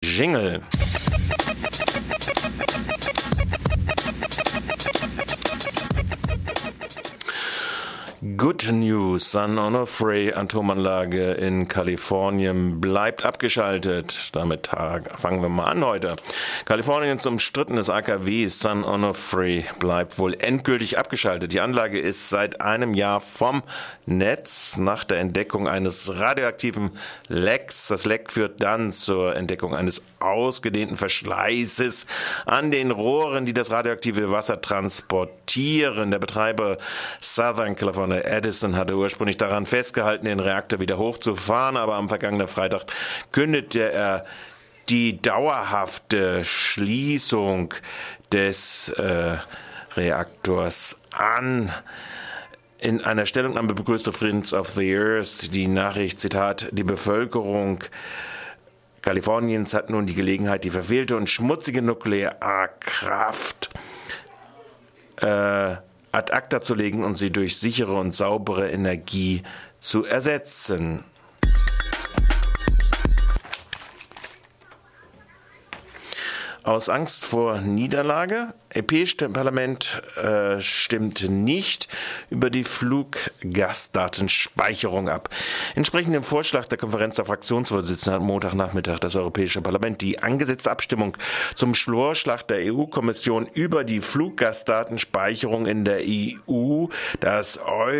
Jingle. Good News, San Onofre Atomanlage in Kalifornien bleibt abgeschaltet. Damit fangen wir mal an heute. Kaliforniens umstrittenes AKW San Onofre bleibt wohl endgültig abgeschaltet. Die Anlage ist seit einem Jahr vom Netz nach der Entdeckung eines radioaktiven Lecks. Das Leck führt dann zur Entdeckung eines ausgedehnten Verschleißes an den Rohren, die das radioaktive Wasser transportieren. Der Betreiber Southern California Edison hatte ursprünglich daran festgehalten, den Reaktor wieder hochzufahren, aber am vergangenen Freitag kündete er die dauerhafte Schließung des Reaktors an. In einer Stellungnahme begrüßte Friends of the Earth die Nachricht, Zitat, die Bevölkerung Kaliforniens hat nun die Gelegenheit, die verfehlte und schmutzige Nuklearkraft ad acta zu legen und sie durch sichere und saubere Energie zu ersetzen. Aus Angst vor Niederlage? Europäische Parlament stimmt nicht über die Fluggastdatenspeicherung ab. Entsprechend dem Vorschlag der Konferenz der Fraktionsvorsitzenden hat Montagnachmittag das Europäische Parlament die angesetzte Abstimmung zum Vorschlag der EU-Kommission über die Fluggastdatenspeicherung in der EU, das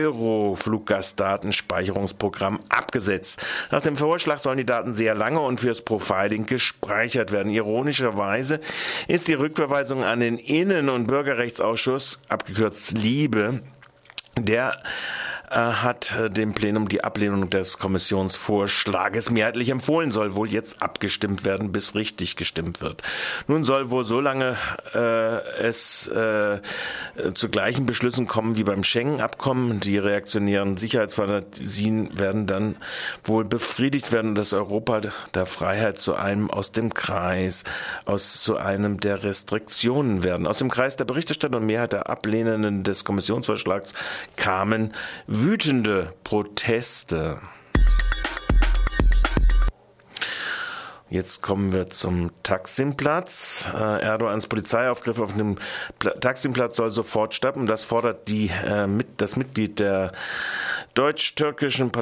Euro-Fluggastdatenspeicherungsprogramm, abgesetzt. Nach dem Vorschlag sollen die Daten sehr lange und fürs Profiling gespeichert werden. Ironischerweise ist die Rückverweisung an den Innen- und Bürgerrechtsausschuss, abgekürzt LIBE, der hat dem Plenum die Ablehnung des Kommissionsvorschlages mehrheitlich empfohlen, soll wohl jetzt abgestimmt werden, bis richtig gestimmt wird. Nun soll wohl so lange es zu gleichen Beschlüssen kommen wie beim Schengen-Abkommen. Die reaktionären Sicherheitsfantasien werden dann wohl befriedigt werden und das Europa der Freiheit zu einem aus dem Kreis, zu einem der Restriktionen werden. Aus dem Kreis der Berichterstatter und Mehrheit der Ablehnenden des Kommissionsvorschlags kamen wütende Proteste. Jetzt kommen wir zum Taksimplatz. Erdogans Polizeiaufgriff auf dem Taksimplatz soll sofort stoppen. Das fordert das Mitglied der deutsch-türkischen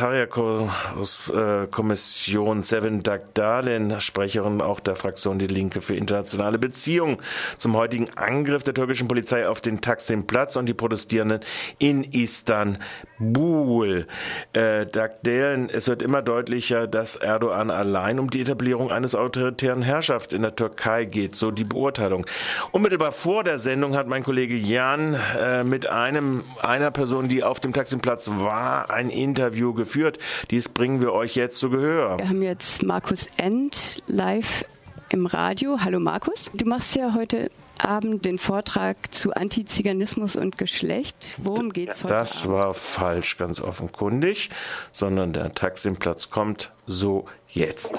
Parlamentarierkommission Seven Dagdalen, Sprecherin auch der Fraktion Die Linke für internationale Beziehungen, zum heutigen Angriff der türkischen Polizei auf den Taksimplatz und die Protestierenden in Istanbul. Dagdalen, es wird immer deutlicher, dass Erdogan allein um die Etablierung eines autoritären Herrschafts in der Türkei geht, so die Beurteilung. Unmittelbar vor der Sendung hat mein Kollege Jan mit einer Person, die auf dem Taksimplatz war, ein Interview geführt. Dies bringen wir euch jetzt zu Gehör. Wir haben jetzt Markus End live im Radio. Hallo Markus. Du machst ja heute Abend den Vortrag zu Antiziganismus und Geschlecht. Worum geht's heute Das Abend? War falsch, ganz offenkundig, sondern der Taksimplatz kommt so jetzt.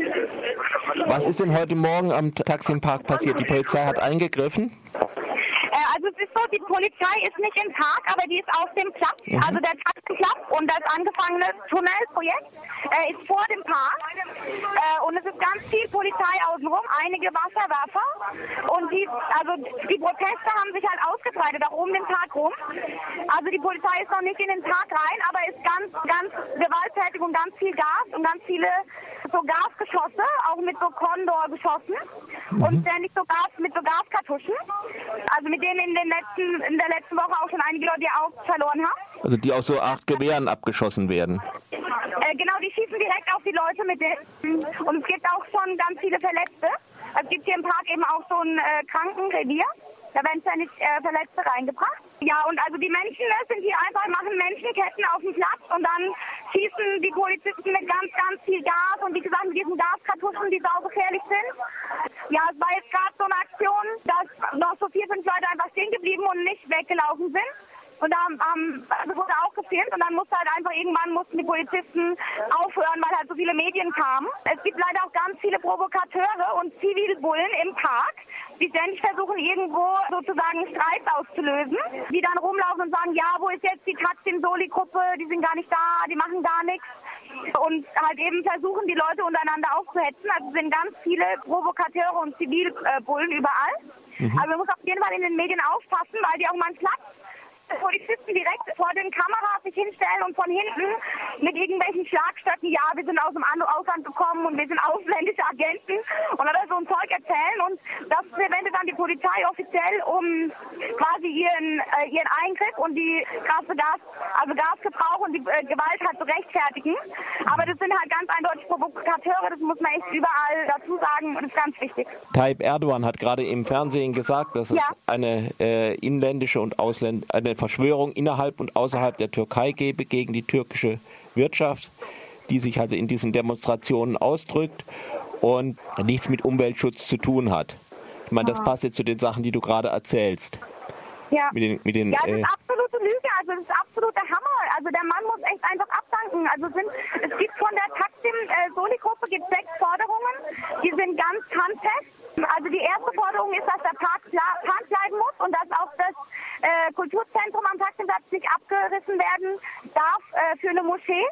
Was ist denn heute Morgen am Taksimpark passiert? Die Polizei hat eingegriffen? Also es ist so, die Polizei ist nicht im Park, aber die ist auf dem Platz. Also der Taximplatz und das angefangene Tunnelprojekt ist vor dem Park. Und es ist ganz viel Polizei außenrum, einige Wasserwerfer. Und die Proteste haben sich halt ausgebreitet, auch um den Park rum. Also die Polizei ist noch nicht in den Park rein, aber ist ganz, ganz gewalttätig und ganz viel Gas und ganz viele so Gasgeschosse, auch mit so Condor-Geschossen und ständig so Gaskartuschen. Also mit denen in der letzten Woche auch schon einige Leute ihr Augen verloren haben. Also die aus so 8 Gewehren abgeschossen werden? Genau, die schießen direkt auf die Leute mit denen. Und es gibt auch schon ganz viele Verletzte. Es gibt hier im Park eben auch so ein Krankenrevier. Da werden ständig Verletzte reingebracht. Ja, und also die Menschen sind hier einfach, machen Menschenketten auf dem Platz und dann schießen die Polizisten mit ganz, ganz viel Gas und wie gesagt mit diesen Gaskartuschen, die saugefährlich sind. Ja, es war jetzt gerade so eine Aktion, dass noch so 4, 5 Leute einfach stehen geblieben und nicht weggelaufen sind. Und da wurde auch gefilmt und dann mussten die Polizisten aufhören, weil halt so viele Medien kamen. Es gibt leider auch ganz viele Provokateure und Zivilbullen im Park, die ständig versuchen, irgendwo sozusagen Streit auszulösen, die dann rumlaufen und sagen, ja, wo ist jetzt die Taksim-Soli-Gruppe, die sind gar nicht da, die machen gar nichts. und halt eben versuchen, die Leute untereinander aufzuhetzen. Also es sind ganz viele Provokateure und Zivilbullen überall. Also man muss auf jeden Fall in den Medien aufpassen, weil die auch mal einen Platz Polizisten direkt vor den Kameras sich hinstellen und von hinten mit irgendwelchen Schlagstöcken, ja, wir sind aus dem Ausland gekommen und wir sind ausländische Agenten und oder so ein Zeug erzählen, und das verwendet dann die Polizei offiziell, um quasi ihren Eingriff und die Gasgebrauch und die Gewalt halt zu rechtfertigen. Aber das sind halt ganz eindeutig Provokateure, das muss man echt überall dazu sagen, und das ist ganz wichtig. Tayyip Erdogan hat gerade im Fernsehen gesagt, dass es eine inländische und eine Verschwörung innerhalb und außerhalb der Türkei gebe gegen die türkische Wirtschaft, die sich also in diesen Demonstrationen ausdrückt und nichts mit Umweltschutz zu tun hat. Ich meine, das passt jetzt zu den Sachen, die du gerade erzählst. Ja, das ist absolute Lüge, also das ist absoluter Hammer. Also der Mann muss echt einfach abdanken. Also es gibt von der Taksim-Soli-Gruppe 6 Forderungen, die sind ganz handfest. Also die erste Forderung ist, dass der Park bleiben muss und dass auch das Kulturzentrum am Taksimplatz nicht abgerissen werden darf für eine Moschee.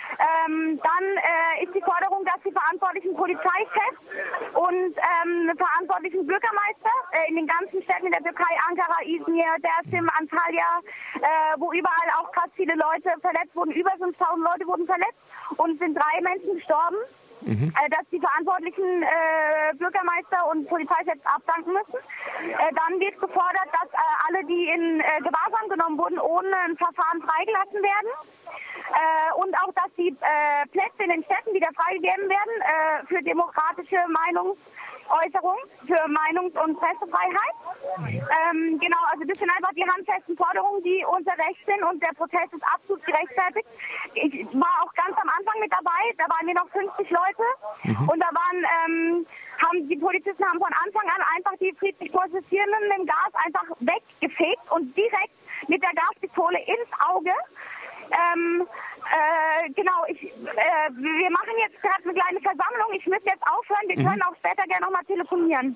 Dann ist die Forderung, dass die verantwortlichen Polizeichefs und verantwortlichen Bürgermeister in den ganzen Städten in der Türkei, Ankara, Izmir, Dersim, Antalya, wo überall auch krass viele Leute verletzt wurden, über 5000 Leute wurden verletzt und sind 3 Menschen gestorben. Dass die verantwortlichen Bürgermeister und Polizeichefs abdanken müssen. Dann wird gefordert, dass alle, die in Gewahrsam genommen wurden, ohne ein Verfahren freigelassen werden. Und auch, dass die Plätze in den Städten wieder freigegeben werden für demokratische Meinungsäußerung, für Meinungs- und Pressefreiheit. Genau, also das sind einfach die handfesten Forderungen, die unser Recht sind, und der Protest ist absolut gerechtfertigt. Ich war auch ganz am Anfang mit dabei, da waren wir noch 50 Leute und da die Polizisten haben von Anfang an einfach die friedlich Protestierenden mit dem Gas einfach weggefegt und direkt mit der Gaspistole ins Auge. Genau, wir machen jetzt gerade eine kleine Versammlung. Ich müsste jetzt aufhören. Wir können auch später gerne nochmal telefonieren.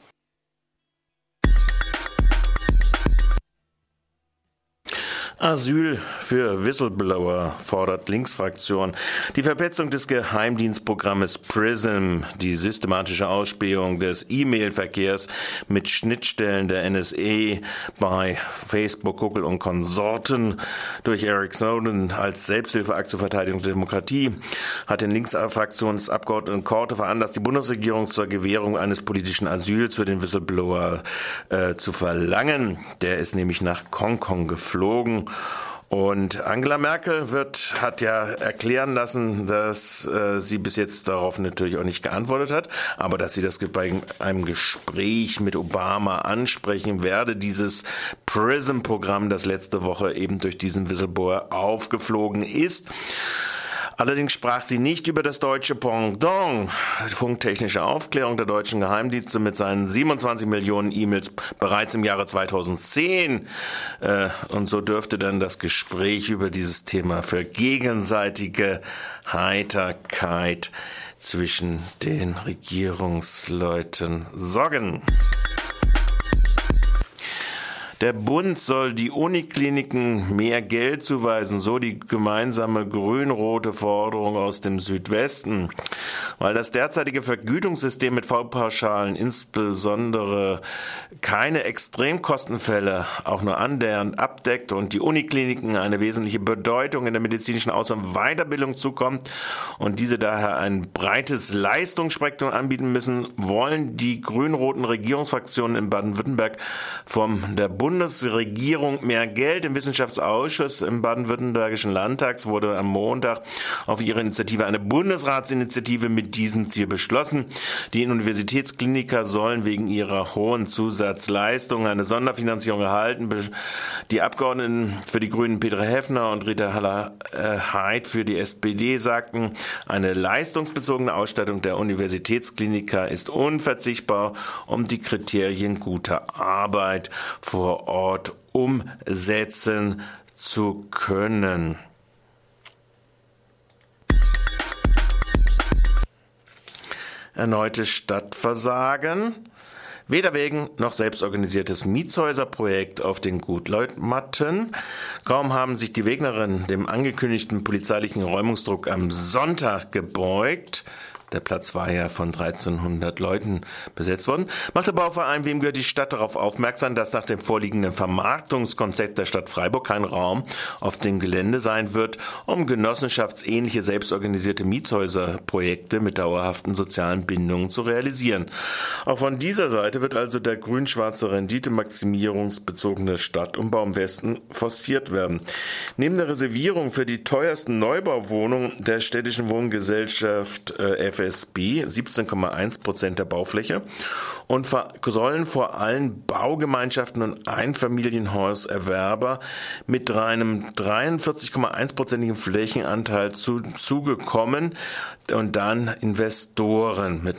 Asyl für Whistleblower fordert Linksfraktion. Die Verpetzung des Geheimdienstprogrammes PRISM, die systematische Ausspähung des E-Mail-Verkehrs mit Schnittstellen der NSA bei Facebook, Google und Konsorten durch Eric Snowden als Selbsthilfeakt zur Verteidigung der Demokratie hat den Linksfraktionsabgeordneten Korte veranlasst, die Bundesregierung zur Gewährung eines politischen Asyls für den Whistleblower zu verlangen. Der ist nämlich nach Hongkong geflogen. Und Angela Merkel hat ja erklären lassen, dass sie bis jetzt darauf natürlich auch nicht geantwortet hat, aber dass sie das bei einem Gespräch mit Obama ansprechen werde, dieses PRISM-Programm, das letzte Woche eben durch diesen Whistleblower aufgeflogen ist. Allerdings sprach sie nicht über das deutsche Pendant, funktechnische Aufklärung der deutschen Geheimdienste mit seinen 27 Millionen E-Mails bereits im Jahre 2010. Und so dürfte dann das Gespräch über dieses Thema für gegenseitige Heiterkeit zwischen den Regierungsleuten sorgen. Der Bund soll die Unikliniken mehr Geld zuweisen, so die gemeinsame grün-rote Forderung aus dem Südwesten. Weil das derzeitige Vergütungssystem mit Fallpauschalen insbesondere keine Extremkostenfälle auch nur annähernd abdeckt und die Unikliniken eine wesentliche Bedeutung in der medizinischen Aus- und Weiterbildung zukommt und diese daher ein breites Leistungsspektrum anbieten müssen, wollen die grün-roten Regierungsfraktionen in Baden-Württemberg der Bundesregierung mehr Geld. Im Wissenschaftsausschuss im baden-württembergischen Landtags wurde am Montag auf ihre Initiative eine Bundesratsinitiative mit diesem Ziel beschlossen. Die Universitätskliniker sollen wegen ihrer hohen Zusatzleistungen eine Sonderfinanzierung erhalten. Die Abgeordneten für die Grünen Petra Heffner und Rita Haller-Heid für die SPD sagten, eine leistungsbezogene Ausstattung der Universitätskliniker ist unverzichtbar, um die Kriterien guter Arbeit vor Ort umsetzen zu können. Erneutes Stadtversagen. Weder Wägen noch selbstorganisiertes Mietshäuserprojekt auf den Gutleutmatten. Kaum haben sich die Wegnerinnen dem angekündigten polizeilichen Räumungsdruck am Sonntag gebeugt, der Platz war ja von 1300 Leuten besetzt worden, macht der Bauverein Wem gehört die Stadt darauf aufmerksam, dass nach dem vorliegenden Vermarktungskonzept der Stadt Freiburg kein Raum auf dem Gelände sein wird, um genossenschaftsähnliche selbstorganisierte Mietshäuserprojekte mit dauerhaften sozialen Bindungen zu realisieren. Auch von dieser Seite wird also der grün-schwarze renditemaximierungsbezogene Stadtumbau im Westen forciert werden. Neben der Reservierung für die teuersten Neubauwohnungen der städtischen Wohngesellschaft FSB 17,1% der Baufläche und sollen vor allem Baugemeinschaften und Einfamilienhauserwerber mit einem 43,1%igen Flächenanteil zugekommen und dann Investoren mit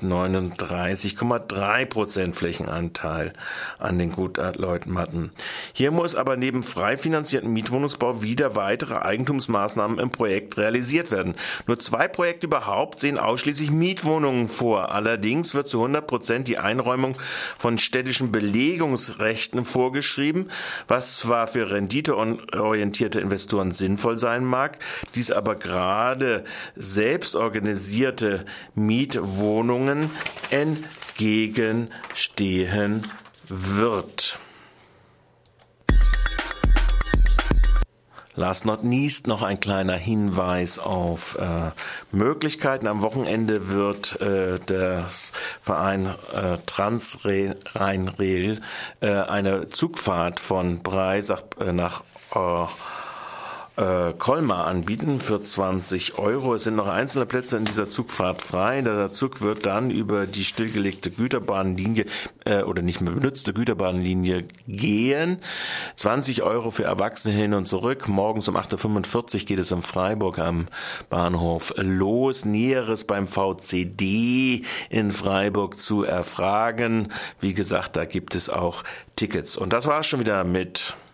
39,3% Flächenanteil an den Gutleutmatten. Hier muss aber neben frei finanzierten Mietwohnungsbau wieder weitere Eigentumsmaßnahmen im Projekt realisiert werden. Nur 2 Projekte überhaupt sehen ausschließlich Mietwohnungen vor. Allerdings wird zu 100% die Einräumung von städtischen Belegungsrechten vorgeschrieben, was zwar für renditeorientierte Investoren sinnvoll sein mag, dies aber gerade selbstorganisierte Mietwohnungen entgegenstehen wird. Last not least noch ein kleiner Hinweis auf Möglichkeiten. Am Wochenende wird der Verein Transrhein-Rail eine Zugfahrt von Breisach nach Colmar anbieten für 20 €. Es sind noch einzelne Plätze in dieser Zugfahrt frei. Der Zug wird dann über die stillgelegte Güterbahnlinie oder nicht mehr benutzte Güterbahnlinie gehen. 20 € für Erwachsene hin und zurück. Morgens um 8:45 Uhr geht es in Freiburg am Bahnhof los. Näheres beim VCD in Freiburg zu erfragen. Wie gesagt, da gibt es auch Tickets. Und das war's schon wieder mit